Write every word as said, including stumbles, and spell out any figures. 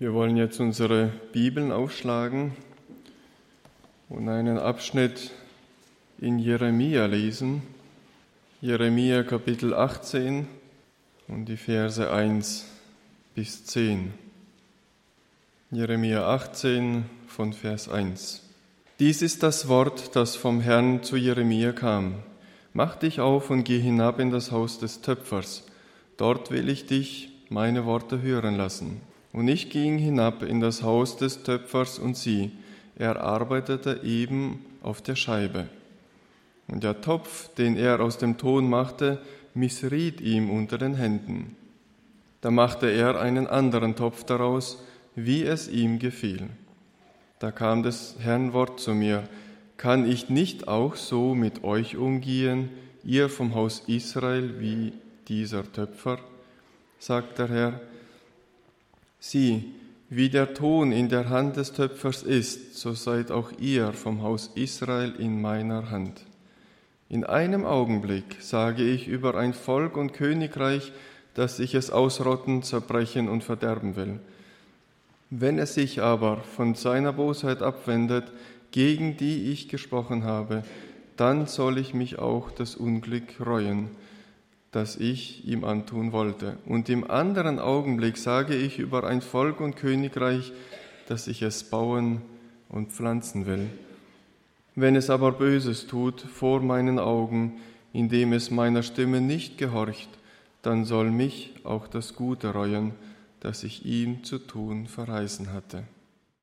Wir wollen jetzt unsere Bibeln aufschlagen und einen Abschnitt in Jeremia lesen. Jeremia Kapitel achtzehn und die Verse eins bis zehn. Jeremia achtzehn von Vers eins. Dies ist das Wort, das vom Herrn zu Jeremia kam. Mach dich auf und geh hinab in das Haus des Töpfers. Dort will ich dich meine Worte hören lassen. Und ich ging hinab in das Haus des Töpfers und sieh, er arbeitete eben auf der Scheibe. Und der Topf, den er aus dem Ton machte, missriet ihm unter den Händen. Da machte er einen anderen Topf daraus, wie es ihm gefiel. Da kam des Herrn Wort zu mir: Kann ich nicht auch so mit euch umgehen, ihr vom Haus Israel, wie dieser Töpfer? Sagt der Herr. Sieh, wie der Ton in der Hand des Töpfers ist, so seid auch ihr vom Haus Israel in meiner Hand. In einem Augenblick sage ich über ein Volk und Königreich, dass ich es ausrotten, zerbrechen und verderben will. Wenn es sich aber von seiner Bosheit abwendet, gegen die ich gesprochen habe, dann soll ich mich auch das Unglück reuen, das ich ihm antun wollte. Und im anderen Augenblick sage ich über ein Volk und Königreich, dass ich es bauen und pflanzen will. Wenn es aber Böses tut vor meinen Augen, indem es meiner Stimme nicht gehorcht, dann soll mich auch das Gute reuen, das ich ihm zu tun verheißen hatte.